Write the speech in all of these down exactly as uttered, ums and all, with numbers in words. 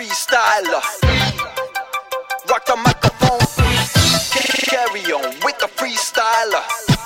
freestyler. Rock the microphone, carry on with the freestyler.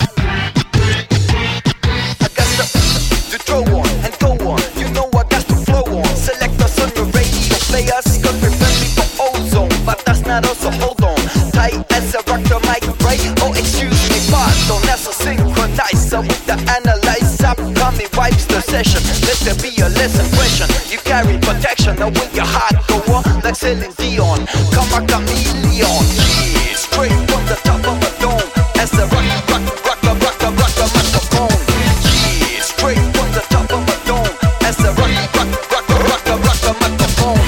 I got the, to throw on and go on, you know I got to flow on. Select us on your radio, play us cause we're friendly for ozone. But that's not us, so hold on tight as I rock the mic, right? Oh excuse me, pardon, that's a synchronizer with the analyzer. Upcoming vibes the session, let there be a lesson question. You carry protection, now with your heart go on like Celine Dion. Come a chameleon, yeah, straight from the top of a dome. As I rock, rock, rock, rock, rock, rock, rock the microphone. Yeah, straight from the top of a dome. As I rock, rock, rock, rock, rock, rock the microphone.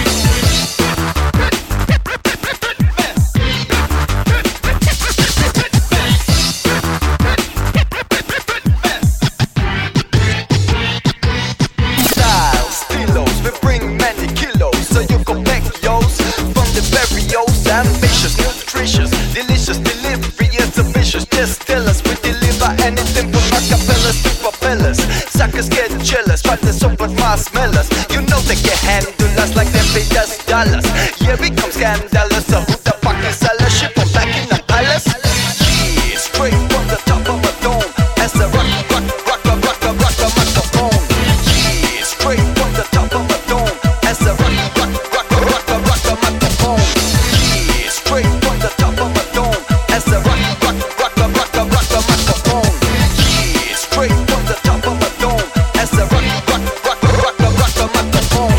Styles, stilos, we bring many kilos, so you can pack yours from the barrios. Ambitious, nutritious, delicious delivery is ambitious. Just tell us we deliver anything from acapellas to propellers. Suckers get jealous, find the soap with marshmallows. You know they can handle us like them paid us dollars. Yeah, we come scandalous, so who the fuck is sellers? Ship from back in the palace. Yeah, straight from the top of a dome. As I rock, rock, rock, rock, rock, rock, rock the microphone. Yeah, straight from the top of a dome. As I rock, rock, rock, rock, rock, rock, rock the microphone. Yeah, straight from the top of a dome. As I rock, rock, rock, rock, rock, rock, rock the microphone. Yeah, straight from the top of a dome. As I rock, rock, rock, rock, rock, rock the microphone.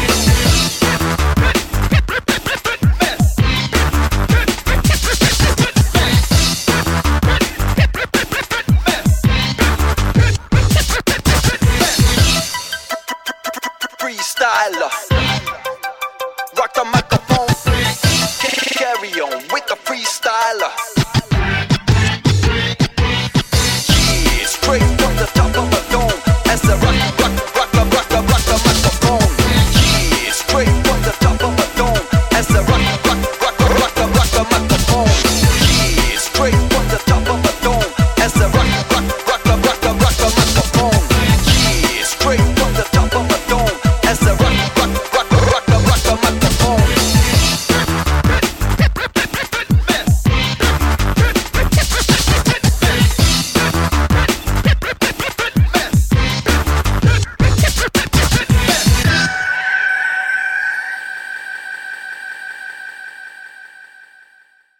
Freestyler, rock the microphone, carry on with the freestyler.